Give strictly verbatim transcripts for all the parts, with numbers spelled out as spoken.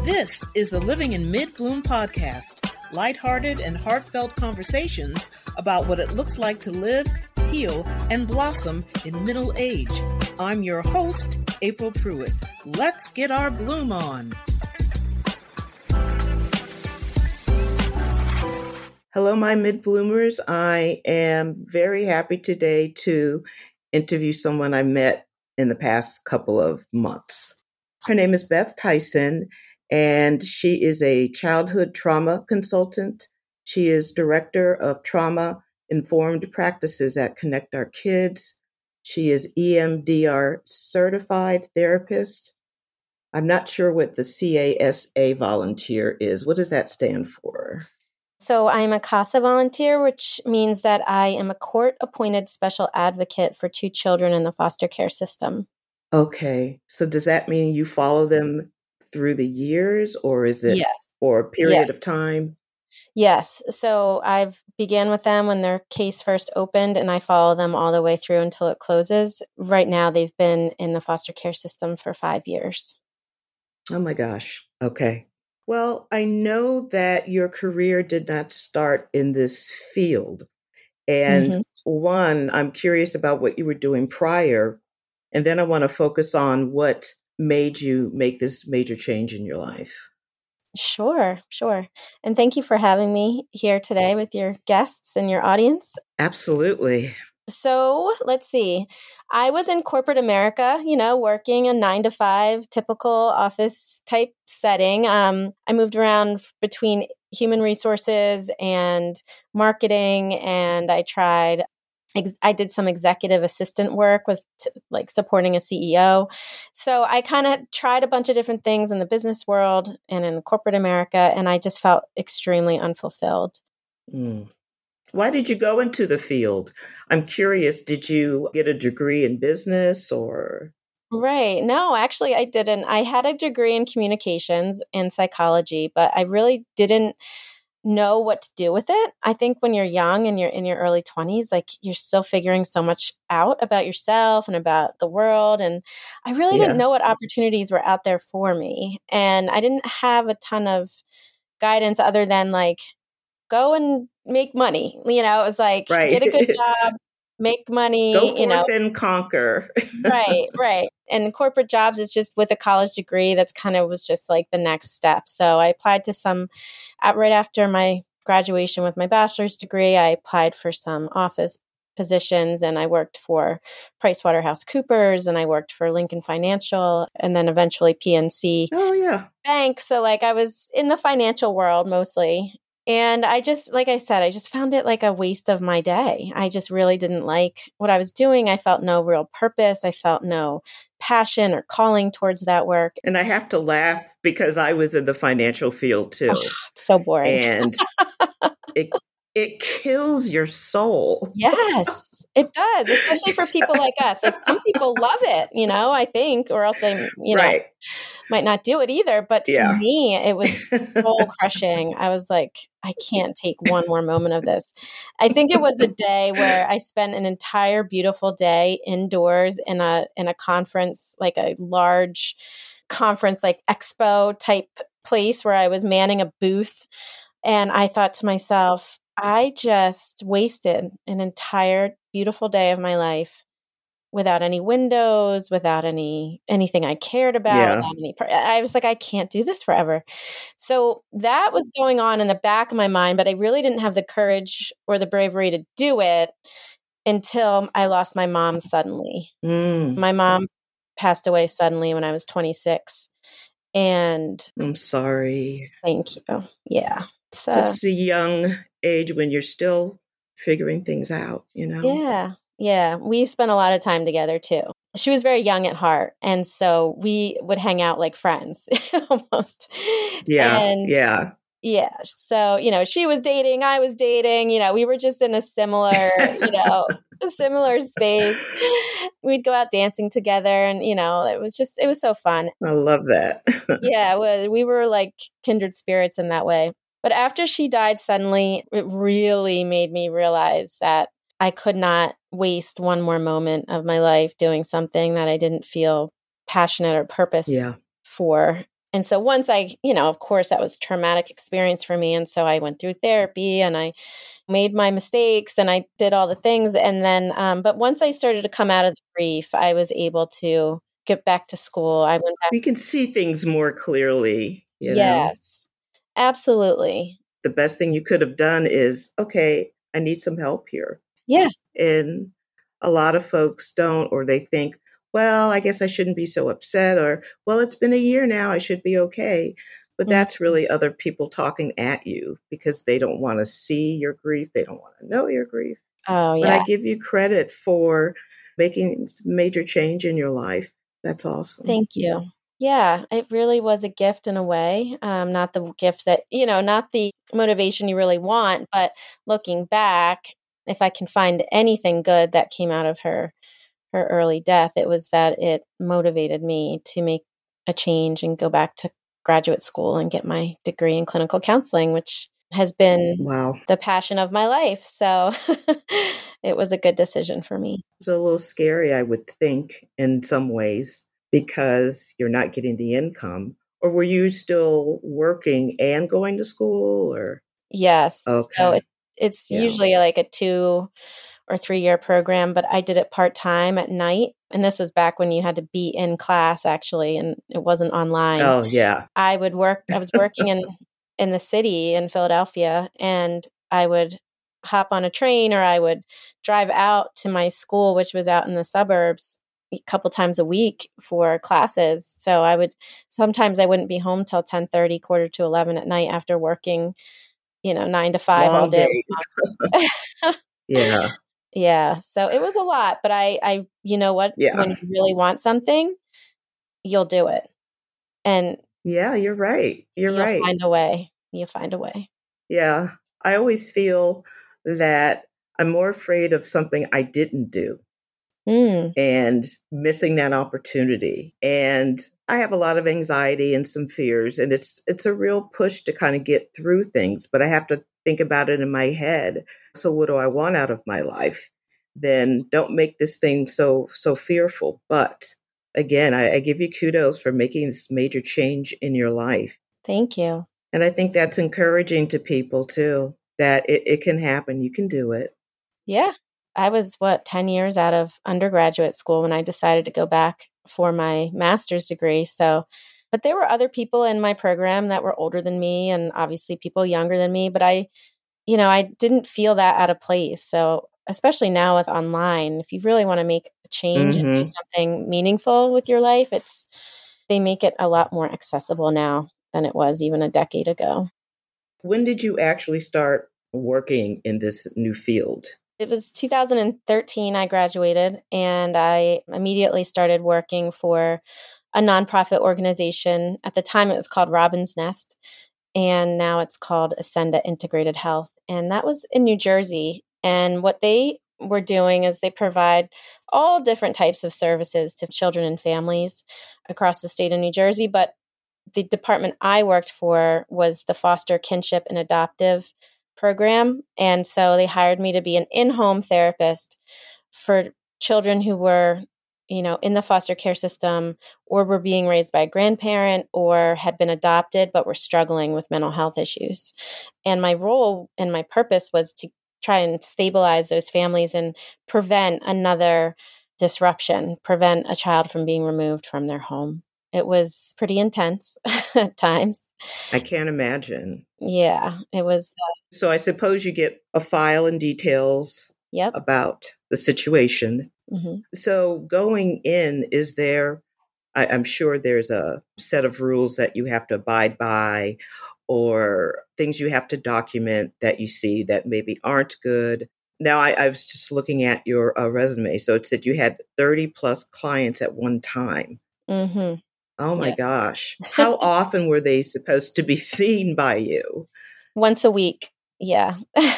This is the Living in Mid-Bloom podcast, lighthearted and heartfelt conversations about what it looks like to live, heal, and blossom in middle age. I'm your host, April Pruitt. Let's get our bloom on. Hello, my mid-bloomers. I am very happy today to interview someone I met in the past couple of months. Her name is Beth Tyson, and she is a childhood trauma consultant. She is director of trauma-informed practices at Connect Our Kids. She is E M D R certified therapist. I'm not sure what the C A S A volunteer is. What does that stand for? So I'm a CASA volunteer, which means that I am a court-appointed special advocate for two children in the foster care system. Okay. So does that mean you follow them through the years, or is it yes. for a period yes. of time? Yes. So I've began with them when their case first opened, and I follow them all the way through until it closes. Right now, they've been in the foster care system for five years. Oh my gosh. Okay. Well, I know that your career did not start in this field. And mm-hmm. one, I'm curious about what you were doing prior. And then I want to focus on what made you make this major change in your life. Sure, sure. And thank you for having me here today with your guests and your audience. Absolutely. So let's see. I was in corporate America, you know, working a nine to five typical office type setting. Um, I moved around between human resources and marketing, and I tried I did some executive assistant work with t- like supporting a C E O. So I kind of tried a bunch of different things in the business world and in corporate America, and I just felt extremely unfulfilled. Mm. Why did you go into the field? I'm curious, did you get a degree in business or? Right. No, actually, I didn't. I had a degree in communications and psychology, but I really didn't know what to do with it. I think when you're young and you're in your early twenties, like you're still figuring so much out about yourself and about the world. And I really yeah. didn't know what opportunities were out there for me. And I didn't have a ton of guidance other than like, go and make money. You know, it was like, right. get a good job, make money, go forth you know, and conquer. right, right. And corporate jobs is just with a college degree. That's kind of was just like the next step. So I applied to some, uh, right after my graduation with my bachelor's degree, I applied for some office positions, and I worked for PricewaterhouseCoopers, and I worked for Lincoln Financial, and then eventually P N C Oh, yeah. Bank. So like I was in the financial world mostly. And I just, like I said, I just found it like a waste of my day. I just really didn't like what I was doing. I felt no real purpose. I felt no passion or calling towards that work. And I have to laugh because I was in the financial field too. Oh, it's so boring. And it it kills your soul. Yes, it does, especially for people like us. Like some people love it, you know, I think, or else they, you know, right. might not do it either. But for yeah. me, it was soul crushing. I was like, I can't take one more moment of this. I think it was a day where I spent an entire beautiful day indoors in a in a conference, like a large conference, like expo type place where I was manning a booth. And I thought to myself, I just wasted an entire beautiful day of my life without any windows, without any anything I cared about. Yeah. Without any, I was like, I can't do this forever. So that was going on in the back of my mind, but I really didn't have the courage or the bravery to do it until I lost my mom suddenly. Mm. My mom passed away suddenly when I was twenty-six. And I'm sorry. Thank you. Yeah. So it's a young age when you're still figuring things out, you know? Yeah. Yeah. We spent a lot of time together too. She was very young at heart. And so we would hang out like friends almost. Yeah. And yeah. Yeah. So, you know, she was dating, I was dating, you know, we were just in a similar, you know, a similar space. We'd go out dancing together, and, you know, it was just, it was so fun. I love that. Yeah. It was, we were like kindred spirits in that way. But after she died suddenly, it really made me realize that I could not waste one more moment of my life doing something that I didn't feel passionate or purpose yeah. for. And so once I, you know, of course that was a traumatic experience for me. And so I went through therapy and I made my mistakes and I did all the things. And then, um, but once I started to come out of the grief, I was able to get back to school. I went back. We can see things more clearly, you know? Yes, absolutely. The best thing you could have done is, okay, I need some help here. Yeah. And a lot of folks don't, or they think, well, I guess I shouldn't be so upset, or, well, it's been a year now, I should be okay. But Mm-hmm. that's really other people talking at you because they don't want to see your grief. They don't want to know your grief. Oh, yeah. But I give you credit for making major change in your life. That's awesome. Thank you. Yeah, it really was a gift in a way. Um, not the gift that, you know, not the motivation you really want, but looking back, if I can find anything good that came out of her, her early death, it was that it motivated me to make a change and go back to graduate school and get my degree in clinical counseling, which has been wow. the passion of my life. So it was a good decision for me. It's a little scary, I would think, in some ways, because you're not getting the income. Or were you still working and going to school? Or yes. Okay. So it, it's Yeah. usually like a two or three year program, but I did it part time at night. And this was back when you had to be in class actually, and it wasn't online. Oh, yeah. I would work, I was working in, in the city in Philadelphia, and I would hop on a train or I would drive out to my school, which was out in the suburbs, a couple times a week for classes. So I would, sometimes I wouldn't be home till ten thirty, quarter to eleven at night after working, you know, nine to five Long all day. Yeah. Yeah. So it was a lot, but I, I, you know what, Yeah. when you really want something, you'll do it. And Yeah, you're right. You're you'll right. find a way. You'll find a way. Yeah. I always feel that I'm more afraid of something I didn't do Mm. and missing that opportunity. And I have a lot of anxiety and some fears, and it's it's a real push to kind of get through things, but I have to think about it in my head. So what do I want out of my life? Then don't make this thing so so fearful. But again, I, I give you kudos for making this major change in your life. Thank you. And I think that's encouraging to people too, that it, it can happen. You can do it. Yeah. I was, what, ten years out of undergraduate school when I decided to go back for my master's degree. So, but there were other people in my program that were older than me and obviously people younger than me. But I, you know, I didn't feel that out of place. So, especially now with online, if you really want to make a change mm-hmm. and do something meaningful with your life, it's, they make it a lot more accessible now than it was even a decade ago. When did you actually start working in this new field? It was two thousand thirteen I graduated, and I immediately started working for a nonprofit organization. At the time, it was called Robin's Nest, and now it's called Ascenda Integrated Health. And that was in New Jersey. And what they were doing is they provide all different types of services to children and families across the state of New Jersey. But the department I worked for was the foster kinship and adoptive program. And so they hired me to be an in-home therapist for children who were, you know, in the foster care system or were being raised by a grandparent or had been adopted, but were struggling with mental health issues. And my role and my purpose was to try and stabilize those families and prevent another disruption, prevent a child from being removed from their home. It was pretty intense at times. I can't imagine. Yeah, it was. Uh, so I suppose you get a file and details yep. about the situation. Mm-hmm. So going in, is there, I, I'm sure there's a set of rules that you have to abide by or things you have to document that you see that maybe aren't good. Now, I, I was just looking at your uh, resume. So it said you had thirty plus clients at one time. Mm-hmm. Oh my yes. gosh. How often were they supposed to be seen by you? Once a week. Yeah.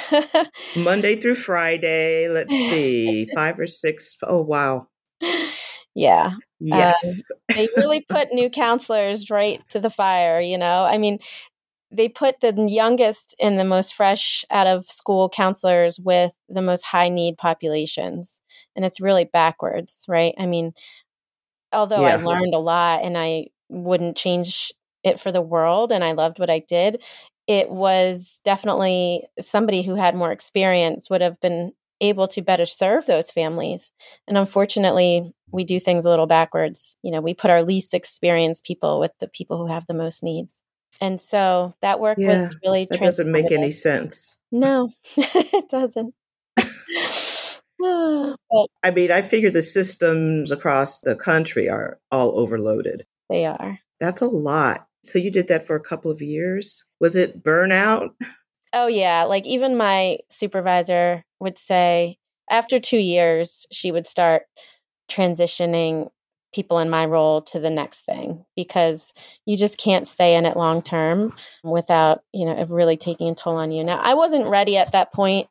Monday through Friday. Let's see. Five or six. Oh, wow. Yeah. Yes. Um, they really put new counselors right to the fire, you know? I mean, they put the youngest and the most fresh out of school counselors with the most high need populations. And it's really backwards, right? I mean, although yeah. I learned a lot and I wouldn't change it for the world and I loved what I did, it was definitely somebody who had more experience would have been able to better serve those families. And unfortunately, we do things a little backwards. You know, we put our least experienced people with the people who have the most needs. And so that work Yeah, was really that doesn't make any transformative. sense. No, it doesn't. But I mean, I figure the systems across the country are all overloaded. they are. That's a lot. So you did that for a couple of years. Was it burnout? Oh, yeah. Like even my supervisor would say after two years, she would start transitioning people in my role to the next thing because you just can't stay in it long term without, you know, it really taking a toll on you. Now, I wasn't ready at that point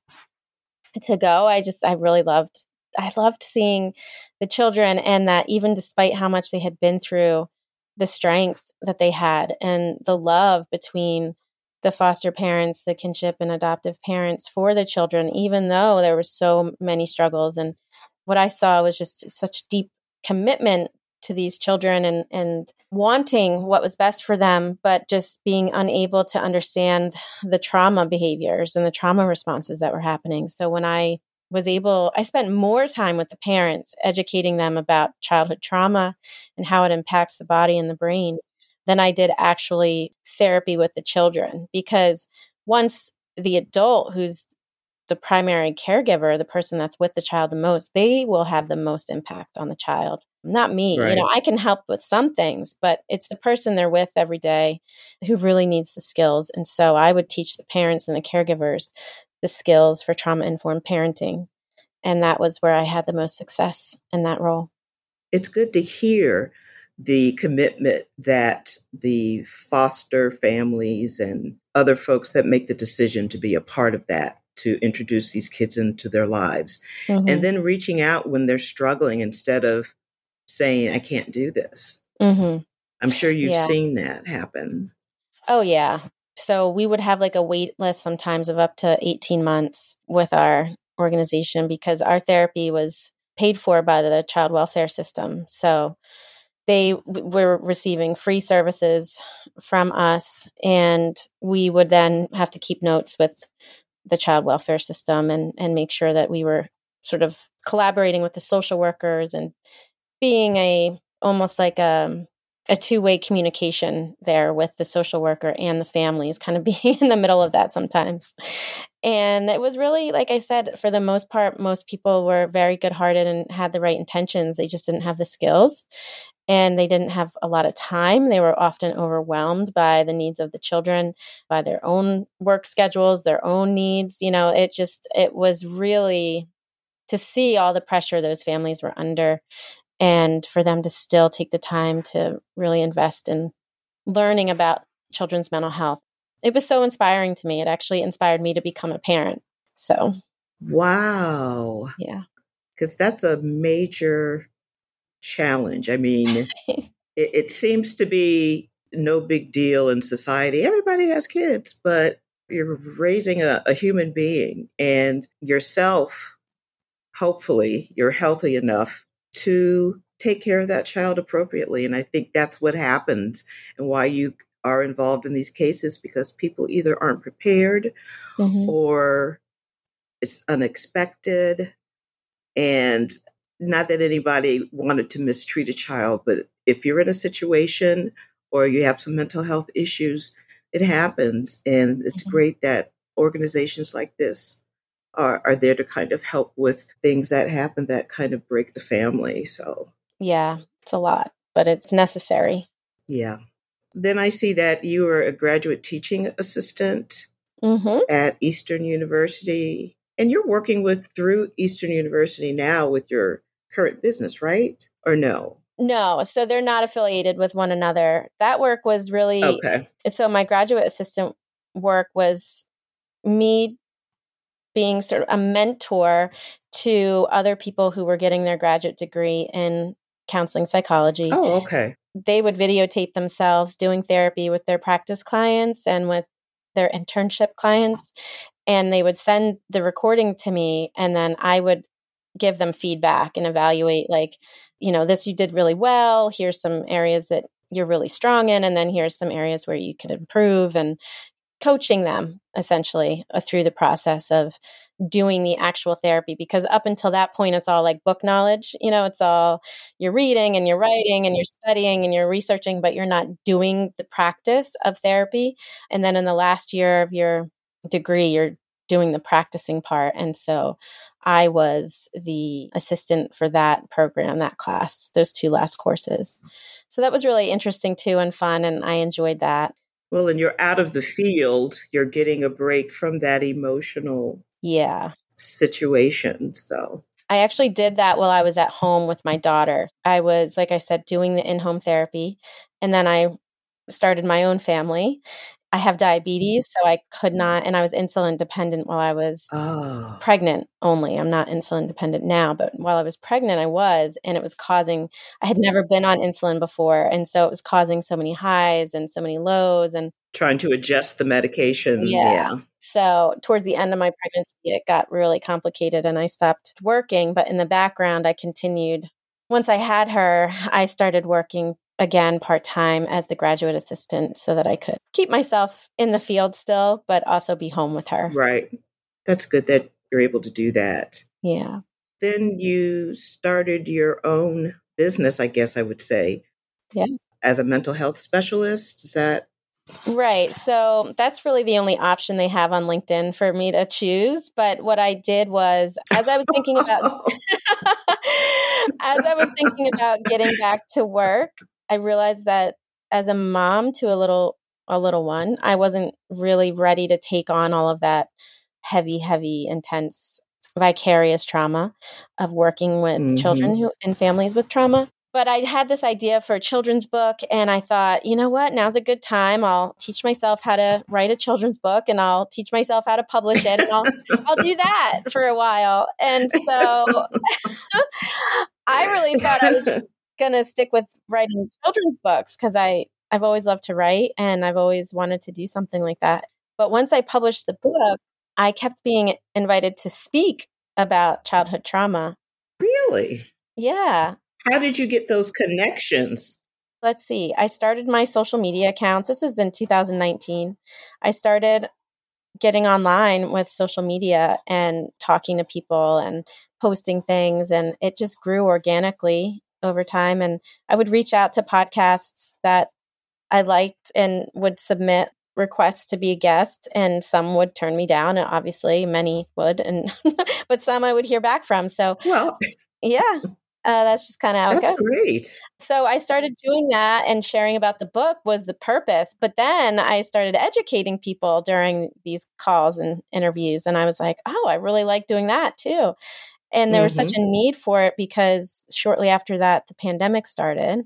to go. I just, I really loved, I loved seeing the children and that even despite how much they had been through, the strength that they had and the love between the foster parents, the kinship and adoptive parents for the children, even though there were so many struggles. And what I saw was just such deep commitment to these children and, and wanting what was best for them, but just being unable to understand the trauma behaviors and the trauma responses that were happening. So when I was able, I spent more time with the parents, educating them about childhood trauma and how it impacts the body and the brain than I did actually therapy with the children. Because once the adult who's the primary caregiver, the person that's with the child the most, they will have the most impact on the child. Not me. Right. You know, I can help with some things, but it's the person they're with every day who really needs the skills. And so I would teach the parents and the caregivers the skills for trauma-informed parenting. And that was where I had the most success in that role. It's good to hear the commitment that the foster families and other folks that make the decision to be a part of that, to introduce these kids into their lives, Mm-hmm. and then reaching out when they're struggling instead of saying, I can't do this. Mm-hmm. I'm sure you've Yeah. seen that happen. Oh, yeah. So we would have like a wait list sometimes of up to eighteen months with our organization because our therapy was paid for by the child welfare system. So they w- were receiving free services from us, and we would then have to keep notes with the child welfare system and, and make sure that we were sort of collaborating with the social workers and being a almost like a, a two-way communication there with the social worker and the families, kind of being in the middle of that sometimes. And it was really, like I said, for the most part, most people were very good-hearted and had the right intentions. They just didn't have the skills and they didn't have a lot of time. They were often overwhelmed by the needs of the children, by their own work schedules, their own needs. You know, it just, it was really to see all the pressure those families were under and for them to still take the time to really invest in learning about children's mental health. It was so inspiring to me. It actually inspired me to become a parent. So, wow. Yeah. Because that's a major challenge. I mean, it, it seems to be no big deal in society. Everybody has kids, but you're raising a, a human being and yourself, hopefully, you're healthy enough to take care of that child appropriately. And I think that's what happens and why you are involved in these cases, because people either aren't prepared Mm-hmm. or it's unexpected. And not that anybody wanted to mistreat a child, but if you're in a situation or you have some mental health issues, it happens. And it's Mm-hmm. great that organizations like this are, are there to kind of help with things that happen that kind of break the family. So, Yeah, it's a lot, but it's necessary. yeah. Then I see that you are a graduate teaching assistant Mm-hmm. at Eastern University, and you're working with through Eastern University now with your current business, right? Or no? No, so they're not affiliated with one another. That work was really, Okay. so my graduate assistant work was me being sort of a mentor to other people who were getting their graduate degree in counseling psychology. Oh, okay. They would videotape themselves doing therapy with their practice clients and with their internship clients. And they would send the recording to me, and then I would give them feedback and evaluate, like, you know, this you did really well. Here's some areas that you're really strong in, and then here's some areas where you can improve, and coaching them essentially uh, through the process of doing the actual therapy. Because up until that point, it's all like book knowledge. You know, it's all you're reading and you're writing and you're studying and you're researching, but you're not doing the practice of therapy. And then in the last year of your degree, you're doing the practicing part. And so I was the assistant for that program, that class, those two last courses. So that was really interesting too and fun. And I enjoyed that. Well, and you're out of the field, you're getting a break from that emotional yeah. situation. So I actually did that while I was at home with my daughter. I was, like I said, doing the in-home therapy. And then I started my own family. I have diabetes, so I could not, and I was insulin dependent while I was oh. pregnant only. I'm not insulin dependent now, but while I was pregnant, I was, and it was causing, I had never been on insulin before. And so it was causing so many highs and so many lows and trying to adjust the medication. Yeah. yeah. So towards the end of my pregnancy, it got really complicated and I stopped working. But in the background, I continued. Once I had her, I started working again part-time as the graduate assistant so that I could keep myself in the field still, but also be home with her. Right. That's good that you're able to do that. Yeah. Then you started your own business, I guess I would say. Yeah. As a mental health specialist. Is that right? So that's really the only option they have on LinkedIn for me to choose. But what I did was, as I was thinking about, as I was thinking about getting back to work, I realized that as a mom to a little a little one, I wasn't really ready to take on all of that heavy, heavy, intense, vicarious trauma of working with mm-hmm. children who and families with trauma. But I had this idea for a children's book, and I thought, you know what? Now's a good time. I'll teach myself how to write a children's book, and I'll teach myself how to publish it, and I'll I'll do that for a while. And so I really thought I was going to stick with writing children's books because I I've always loved to write, and I've always wanted to do something like that. But once I published the book, I kept being invited to speak about childhood trauma. Really? Yeah. How did you get those connections? Let's see. I started my social media accounts. This was in two thousand nineteen. I started getting online with social media and talking to people and posting things, and it just grew organically over time. And I would reach out to podcasts that I liked and would submit requests to be a guest, and some would turn me down, and obviously many would, and but some I would hear back from. So, well, yeah. Uh, that's just kind of how that's it goes. Great. So I started doing that, and sharing about the book was the purpose. But then I started educating people during these calls and interviews. And I was like, oh, I really like doing that too. And there mm-hmm. was such a need for it because shortly after that, the pandemic started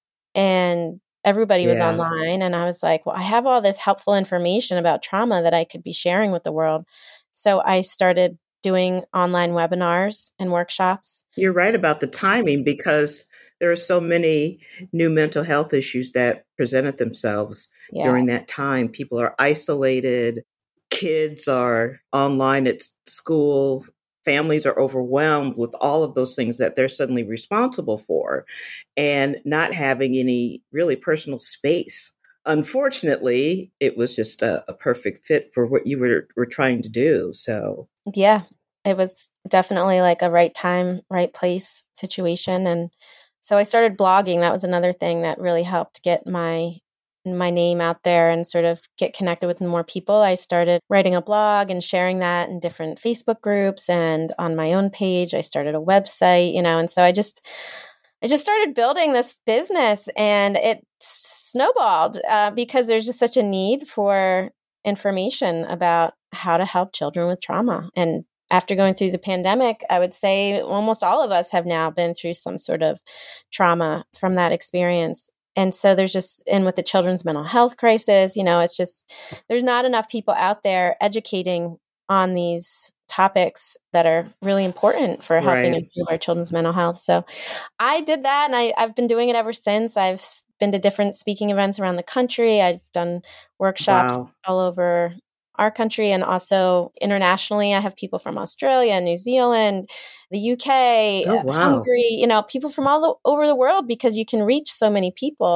and everybody was yeah. online. And I was like, well, I have all this helpful information about trauma that I could be sharing with the world. So I started doing online webinars and workshops. You're right about the timing because there are so many new mental health issues that presented themselves yeah. during that time. People are isolated. Kids are online at school. Families are overwhelmed with all of those things that they're suddenly responsible for and not having any really personal space. Unfortunately, it was just a, a perfect fit for what you were, were trying to do. So, yeah, it was definitely like a right time, right place situation. And so I started blogging. That was another thing that really helped get my my name out there and sort of get connected with more people. I started writing a blog and sharing that in different Facebook groups and on my own page. I started a website, you know, and so I just I just started building this business, and it snowballed uh, because there's just such a need for information about how to help children with trauma. And after going through the pandemic, I would say almost all of us have now been through some sort of trauma from that experience. And so there's just, and with the children's mental health crisis, you know, it's just, there's not enough people out there educating on these topics that are really important for helping right. improve our children's mental health. So I did that, and I, I've been doing it ever since. I've been to different speaking events around the country. I've done workshops wow. all over our country and also internationally. I have people from Australia, New Zealand, the U K, oh, wow. Hungary, you know, people from all the, over the world, because you can reach so many people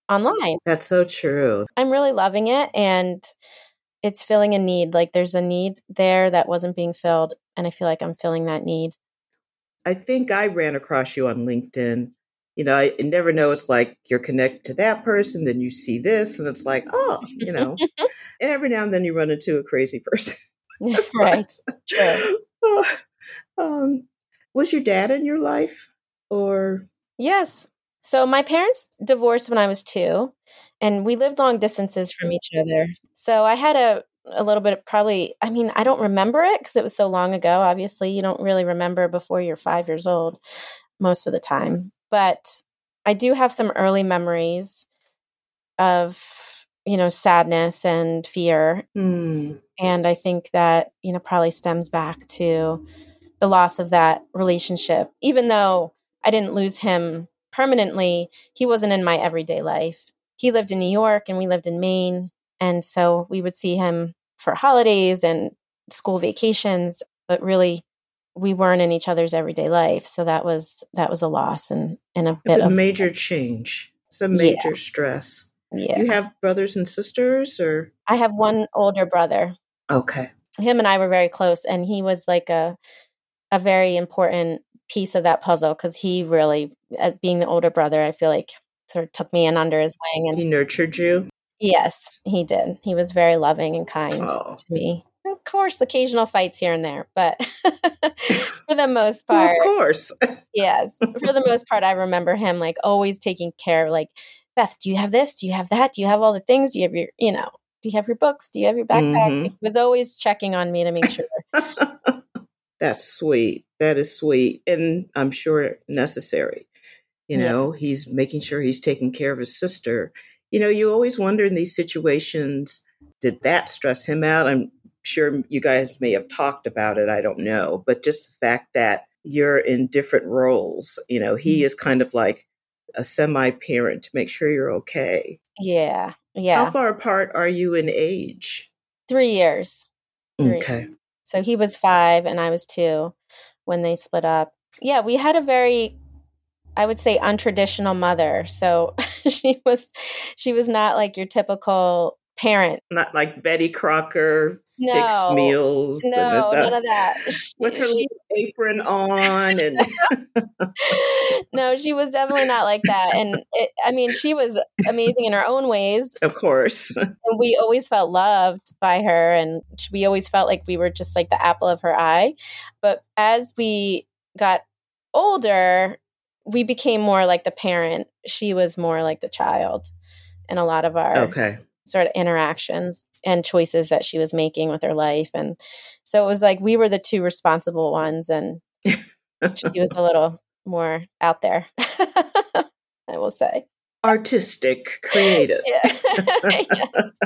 online. That's so true. I'm really loving it, and it's filling a need. Like there's a need there that wasn't being filled, and I feel like I'm filling that need. I think I ran across you on LinkedIn. You know, I, I never know. It's like you're connected to that person, then you see this, and it's like, oh, you know. And every now and then you run into a crazy person. Right. True. Oh, um, was your dad in your life, or? Yes. So my parents divorced when I was two, and we lived long distances from each other. So I had a, a little bit of probably, I mean, I don't remember it because it was so long ago. Obviously, you don't really remember before you're five years old most of the time. But I do have some early memories of, you know, sadness and fear. Mm. And I think that, you know, probably stems back to the loss of that relationship. Even though I didn't lose him permanently, he wasn't in my everyday life. He lived in New York and we lived in Maine. And so we would see him for holidays and school vacations, but really we weren't in each other's everyday life. So that was that was a loss and, and a bit It's a of major change. It's a major yeah. stress. Yeah. You have brothers and sisters, or? I have one older brother. Okay. Him and I were very close, and he was like a a very important piece of that puzzle because he really, as being the older brother, I feel like sort of took me in under his wing. And he nurtured you? Yes, he did. He was very loving and kind oh. to me. Of course, occasional fights here and there, but for the most part, well, of course, yes, for the most part, I remember him like always taking care. Like, Beth, do you have this? Do you have that? Do you have all the things? Do you have your, you know, do you have your books? Do you have your backpack? Mm-hmm. He was always checking on me to make sure. That's sweet. That is sweet, and I'm sure necessary. You know, yeah. He's making sure he's taking care of his sister. You know, you always wonder in these situations, did that stress him out? I'm sure you guys may have talked about it. I don't know. But just the fact that you're in different roles, you know, he is kind of like a semi-parent to make sure you're okay. Yeah. Yeah. How far apart are you in age? Three years. Three. Okay. So he was five and I was two when they split up. Yeah, we had a very, I would say, untraditional mother. So she was she was not like your typical parent. Not like Betty Crocker, no, fixed meals. No, and none of that. With her she, apron on. and No, she was definitely not like that. And it, I mean, she was amazing in her own ways. Of course. And we always felt loved by her. And we always felt like we were just like the apple of her eye. But as we got older, we became more like the parent. She was more like the child in a lot of our okay. sort of interactions and choices that she was making with her life. And so it was like we were the two responsible ones and she was a little more out there, I will say. Artistic, creative. yeah.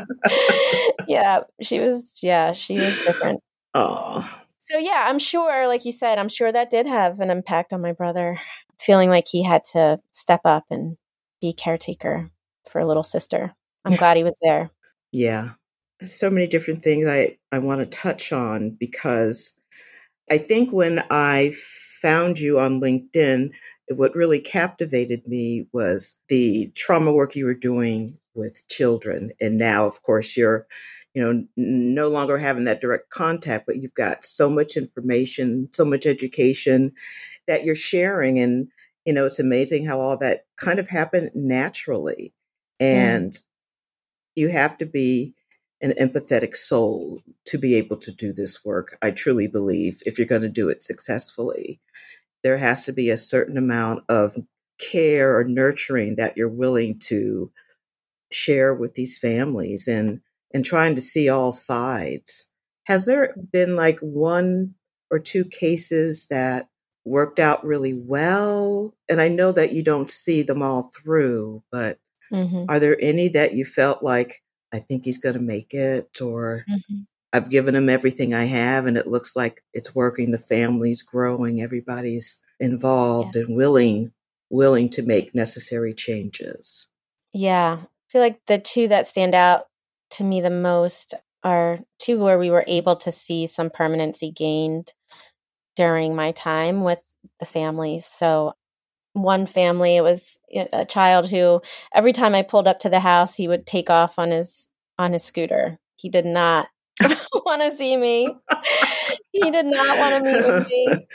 yeah, she was, yeah, she was different. Oh. So yeah, I'm sure, like you said, I'm sure that did have an impact on my brother, feeling like he had to step up and be caretaker for a little sister. I'm glad he was there. Yeah. So many different things I, I want to touch on because I think when I found you on LinkedIn, what really captivated me was the trauma work you were doing with children. And now, of course, you're, you know, no longer having that direct contact, but you've got so much information, so much education that you're sharing. And, you know, it's amazing how all that kind of happened naturally. And mm. you have to be an empathetic soul to be able to do this work. I truly believe if you're going to do it successfully, there has to be a certain amount of care or nurturing that you're willing to share with these families and, and trying to see all sides. Has there been like one or two cases that worked out really well? And I know that you don't see them all through, but mm-hmm. are there any that you felt like, I think he's going to make it, or mm-hmm. I've given him everything I have and it looks like it's working, the family's growing, everybody's involved yeah. and willing, willing to make necessary changes? Yeah. I feel like the two that stand out to me the most are two where we were able to see some permanency gained during my time with the families. So one family, it was a child who every time I pulled up to the house, he would take off on his on his scooter. He did not want to see me. He did not want to meet with me.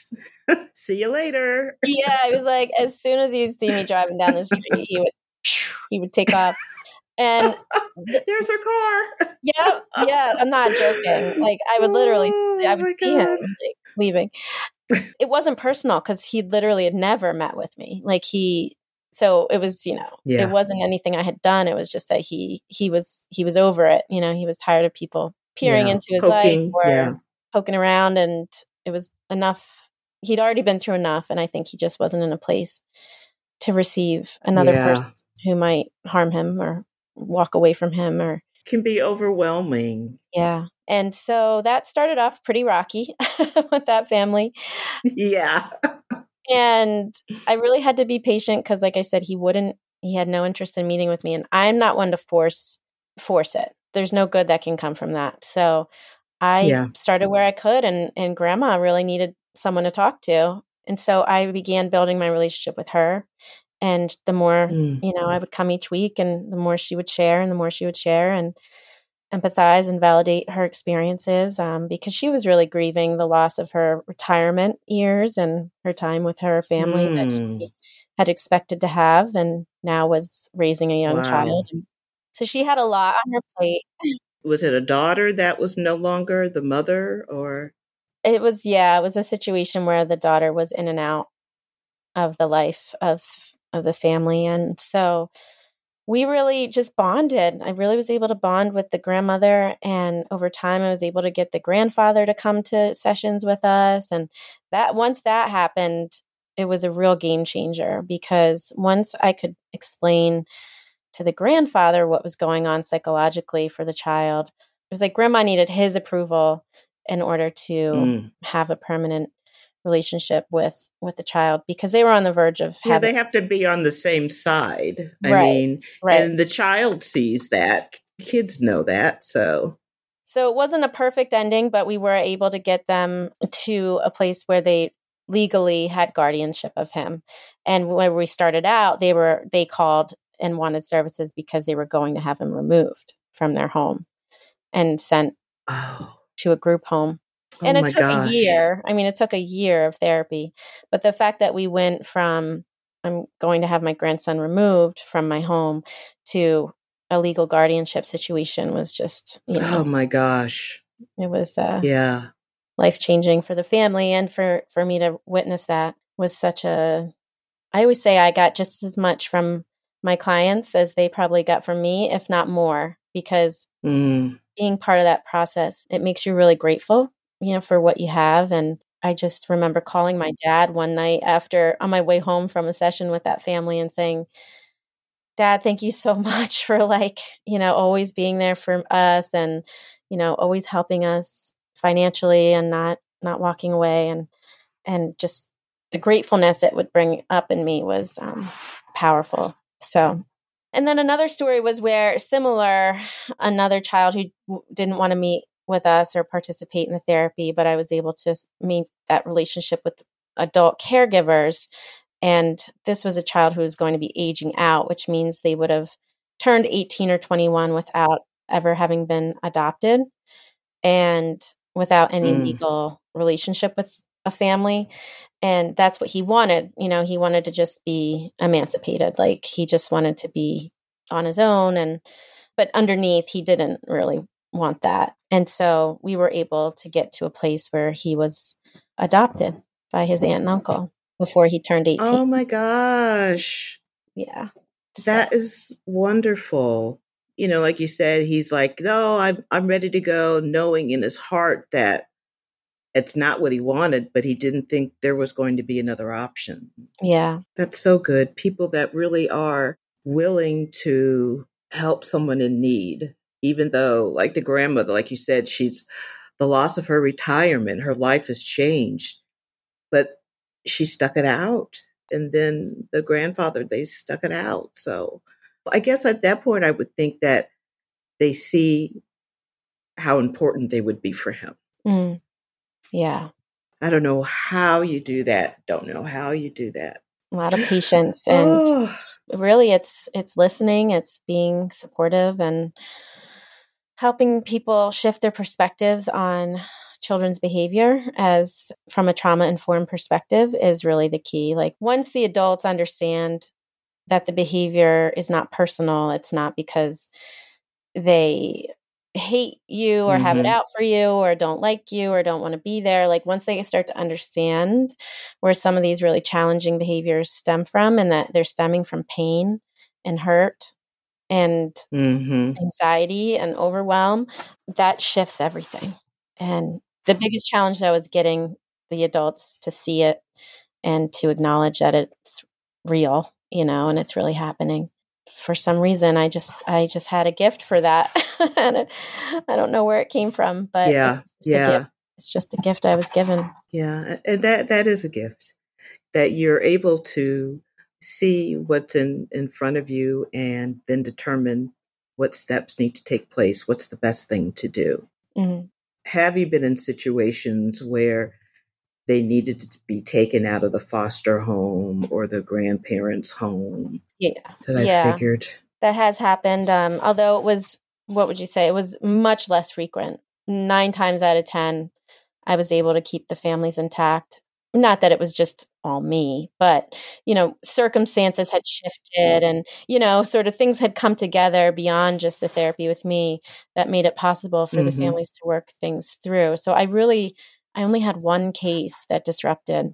See you later. Yeah, it was like as soon as he'd see me driving down the street, he would he would take off. And th- there's her car. Yeah, yeah. I'm not joking. Like I would literally, oh, I would see God. him like, leaving. It wasn't personal because he literally had never met with me. Like he, so it was, you know, yeah. it wasn't anything I had done. It was just that he he was he was over it. You know, he was tired of people peering yeah. into his poking, life or yeah. poking around, and it was enough. He'd already been through enough, and I think he just wasn't in a place to receive another yeah. person who might harm him or walk away from him or can be overwhelming. Yeah. And so that started off pretty rocky with that family. Yeah. And I really had to be patient because, like I said, he wouldn't, he had no interest in meeting with me. And I'm not one to force, force it. There's no good that can come from that. So I yeah. started where I could, and, and grandma really needed someone to talk to. And so I began building my relationship with her. And the more, mm. you know, I would come each week, and the more she would share and the more she would share and empathize and validate her experiences, um, because she was really grieving the loss of her retirement years and her time with her family mm. that she had expected to have and now was raising a young wow. child. So she had a lot on her plate. Was it a daughter that was no longer the mother, or? It was, yeah, it was a situation where the daughter was in and out of the life of of the family. And so we really just bonded. I really was able to bond with the grandmother. And over time, I was able to get the grandfather to come to sessions with us. And that once that happened, it was a real game changer, because once I could explain to the grandfather what was going on psychologically for the child, it was like grandma needed his approval in order to mm. have a permanent relationship with with the child, because they were on the verge of yeah, having, they have to be on the same side. I right, mean, right. and the child sees that. Kids know that. So so it wasn't a perfect ending, but we were able to get them to a place where they legally had guardianship of him. And when we started out, they were they called and wanted services because they were going to have him removed from their home and sent oh. to a group home. Oh and it took gosh. a year. I mean, it took a year of therapy. But the fact that we went from, I'm going to have my grandson removed from my home, to a legal guardianship situation was just, you know. Oh my gosh. It was uh, yeah. life-changing for the family, and for, for me to witness that was such a, I always say I got just as much from my clients as they probably got from me, if not more, because mm. being part of that process, it makes you really grateful, you know, for what you have. And I just remember calling my dad one night after, on my way home from a session with that family, and saying, Dad, thank you so much for, like, you know, always being there for us, and, you know, always helping us financially and not, not walking away. And, and just the gratefulness it would bring up in me was um, powerful. So, and then another story was where similar, another child who w- didn't want to meet with us or participate in the therapy, but I was able to meet that relationship with adult caregivers. And this was a child who was going to be aging out, which means they would have turned eighteen or twenty-one without ever having been adopted and without any mm. legal relationship with a family. And that's what he wanted. You know, he wanted to just be emancipated. Like, he just wanted to be on his own. And, but underneath, he didn't really want that. And so we were able to get to a place where he was adopted by his aunt and uncle before he turned eighteen. Oh my gosh. Yeah. That so. is wonderful. You know, like you said, he's like, no, I'm, I'm ready to go, knowing in his heart that it's not what he wanted, but he didn't think there was going to be another option. Yeah. That's so good. People that really are willing to help someone in need, even though, like the grandmother, like you said, she's the loss of her retirement, her life has changed, but she stuck it out. And then the grandfather, they stuck it out. So I guess at that point, I would think that they see how important they would be for him. Mm. Yeah. I don't know how you do that. Don't know how you do that. a lot of patience, and Oh, really it's it's listening, it's being supportive and helping people shift their perspectives on children's behavior as from a trauma informed perspective is really the key. Like once the adults understand that the behavior is not personal, it's not because they hate you or have it hmm out for you or don't like you or don't want to be there. Like once they start to understand where some of these really challenging behaviors stem from and that they're stemming from pain and hurt and hmm anxiety and overwhelm, that shifts everything. And the biggest challenge though is getting the adults to see it and to acknowledge that it's real, you know, and it's really happening. For some reason, I just I just had a gift for that. And it, I don't know where it came from, but Yeah, it's just a gift. yeah, It's just a gift I was given. yeah. And that that is a gift that you're able to see what's in, in front of you and then determine what steps need to take place. What's the best thing to do? Mm-hmm. Have you been in situations where they needed to be taken out of the foster home or the grandparents' home? Yeah, That I yeah, figured. that has happened. Um, although it was, what would you say? It was much less frequent. Nine times out of ten, I was able to keep the families intact. Not that it was just all me, but, you know, circumstances had shifted and, you know, sort of things had come together beyond just the therapy with me that made it possible for the hmm families to work things through. So I really, I only had one case that disrupted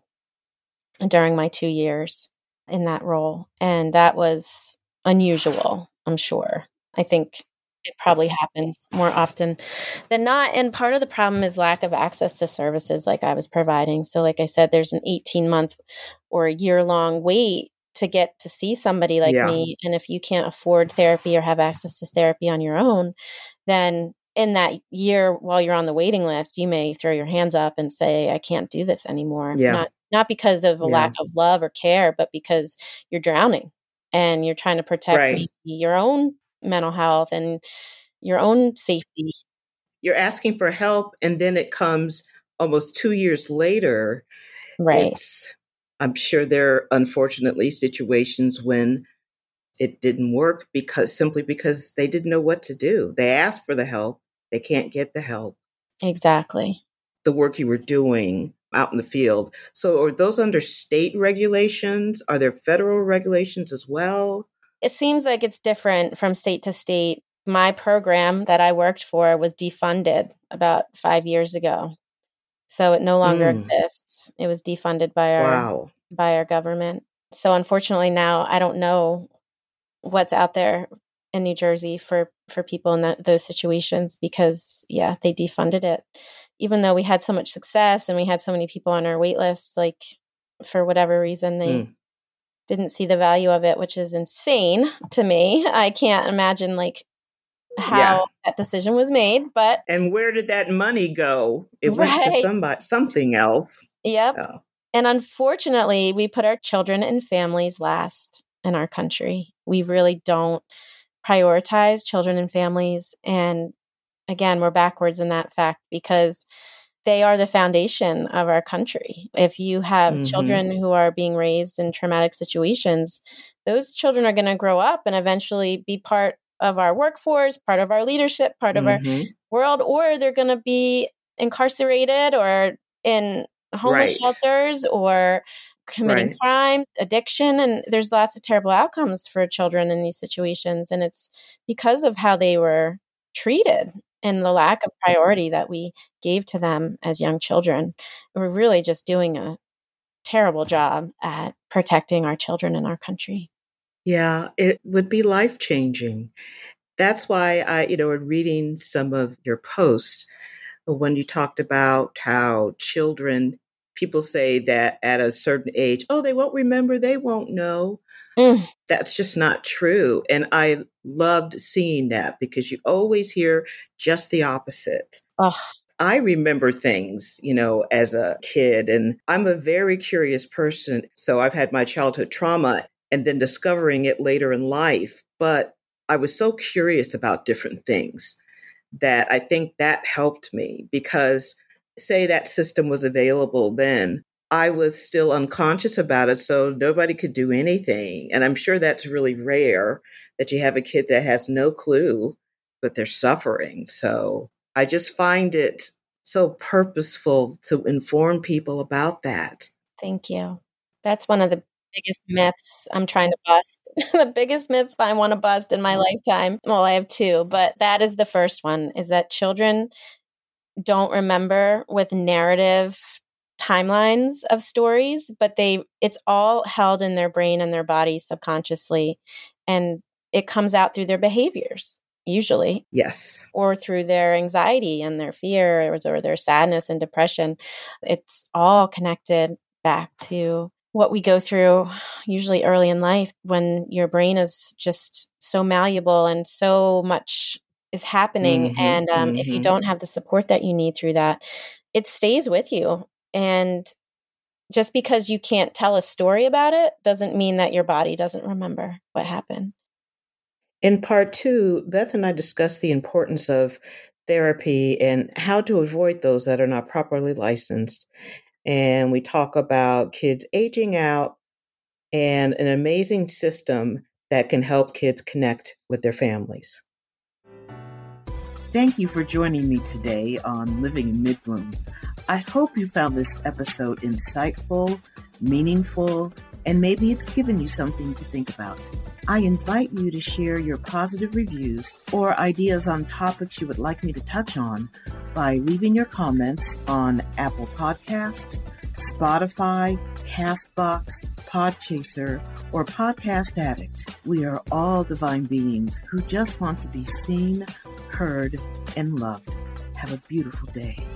during my two years in that role. And that was unusual, I'm sure. I think it probably happens more often than not. And part of the problem is lack of access to services like I was providing. So, like I said, there's an eighteen month or a year long wait to get to see somebody like Yeah. me. And if you can't afford therapy or have access to therapy on your own, then in that year while you're on the waiting list, you may throw your hands up and say, I can't do this anymore. Yeah. Not not because of a Yeah. lack of love or care, but because you're drowning and you're trying to protect Right. maybe your own mental health and your own safety. You're asking for help, and then it comes almost two years later. Right. It's, I'm sure there are unfortunately situations when it didn't work because simply because they didn't know what to do. They asked for the help, they can't get the help. Exactly. The work you were doing out in the field. So are those under state regulations? Are there federal regulations as well? It seems like it's different from state to state. My program that I worked for was defunded about five years ago. So it no longer Mm, exists. It was defunded by our wow. by our government. So unfortunately now I don't know what's out there in New Jersey for for people in that, those situations because yeah, they defunded it. Even though we had so much success and we had so many people on our wait list, like for whatever reason they Mm, didn't see the value of it, which is insane to me. I can't imagine like yeah. how that decision was made, but And where did that money go? It went to right. somebody, something else. Yep. Oh, And unfortunately, we put our children and families last in our country. We really don't prioritize children and families. And again, we're backwards in that fact because they are the foundation of our country. If you have hmm children who are being raised in traumatic situations, those children are going to grow up and eventually be part of our workforce, part of our leadership, part of our hmm world, or they're going to be incarcerated or in homeless Right. shelters or committing Right. crimes, addiction. And there's lots of terrible outcomes for children in these situations. And it's because of how they were treated and the lack of priority that we gave to them as young children. We're really just doing a terrible job at protecting our children in our country. Yeah, it would be life changing. That's why I, you know, in reading some of your posts, when you talked about how children, people say that at a certain age, oh, they won't remember, they won't know. Mm. That's just not true. And I loved seeing that because you always hear just the opposite. Oh, I remember things, you know, as a kid, and I'm a very curious person. So I've had my childhood trauma and then discovering it later in life. But I was so curious about different things that I think that helped me because, say, that system was available then, I was still unconscious about it, so nobody could do anything. And I'm sure that's really rare that you have a kid that has no clue, but they're suffering. So I just find it so purposeful to inform people about that. Thank you. That's one of the biggest myths I'm trying to bust. The biggest myth I want to bust in my lifetime. Well, I have two, but that is the first one, is that children don't remember with narrative timelines of stories, but they it's all held in their brain and their body subconsciously, and it comes out through their behaviors usually. Yes. Or through their anxiety and their fears or their sadness and depression. It's all connected back to what we go through usually early in life, when your brain is just so malleable and so much is happening. Mm-hmm, and um, mm-hmm. if you don't have the support that you need through that, it stays with you. And just because you can't tell a story about it doesn't mean that your body doesn't remember what happened. In part two, Beth and I discussed the importance of therapy and how to avoid those that are not properly licensed. And we talk about kids aging out and an amazing system that can help kids connect with their families. Thank you for joining me today on Living in Midbloom. I hope you found this episode insightful, meaningful, and maybe it's given you something to think about. I invite you to share your positive reviews or ideas on topics you would like me to touch on by leaving your comments on Apple Podcasts, Spotify, CastBox, Podchaser, or Podcast Addict. We are all divine beings who just want to be seen, heard, and loved. Have a beautiful day.